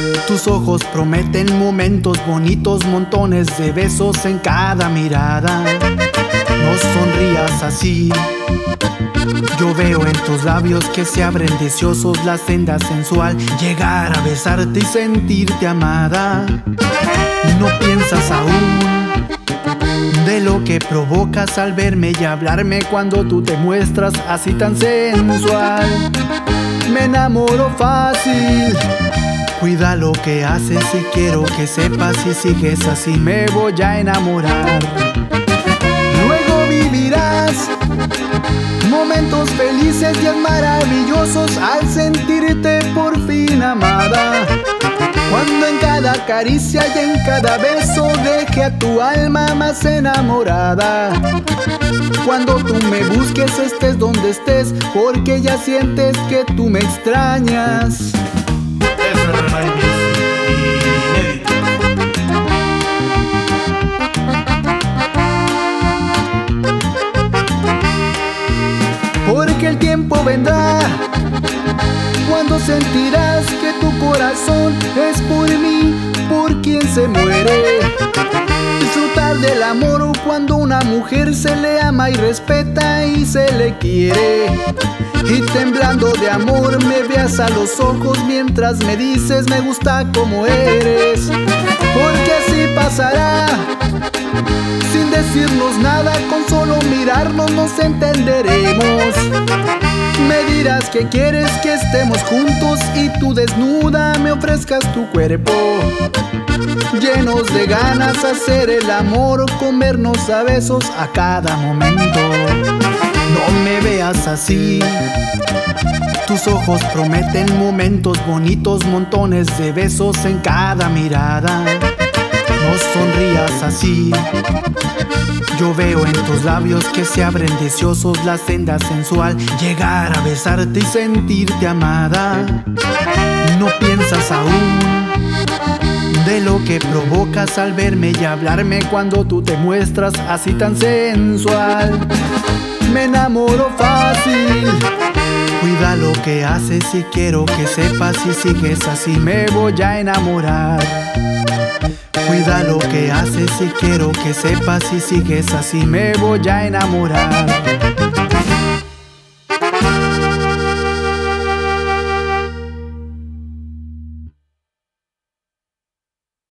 Tus ojos prometen momentos bonitos, montones de besos en cada mirada. No sonrías así. Yo veo en tus labios que se abren deseosos la senda sensual. Llegar a besarte y sentirte amada. No piensas aún de lo que provocas al verme y hablarme cuando tú te muestras así tan sensual. Me enamoro fácil. Cuida lo que haces y quiero que sepas, si sigues así me voy a enamorar. Luego vivirás momentos felices y maravillosos al sentirte por fin amada. Cuando en cada caricia y en cada beso deje a tu alma más enamorada. Cuando tú me busques estés donde estés, porque ya sientes que tú me extrañas. Porque el tiempo vendrá cuando sentirás que tu corazón es por mí, por quien se muere. Disfrutar del amor cuando una mujer se le ama y respeta y se le quiere. Y temblando de amor me veas a los ojos mientras me dices me gusta como eres. Porque así pasará, sin decirnos nada, con solo mirarnos nos entenderemos. Me dirás que quieres que estemos juntos y tú desnuda me ofrezcas tu cuerpo. Llenos de ganas hacer el amor, comernos a besos a cada momento. No me veas así. Tus ojos prometen momentos bonitos, montones de besos en cada mirada. No sonrías así. Yo veo en tus labios que se abren deseosos la senda sensual. Llegar a besarte y sentirte amada. No piensas aún de lo que provocas al verme y hablarme cuando tú te muestras así tan sensual. Me enamoro fácil. Cuida lo que haces y quiero que sepas, si sigues así me voy a enamorar. Cuida lo que haces y quiero que sepas, si sigues así me voy a enamorar.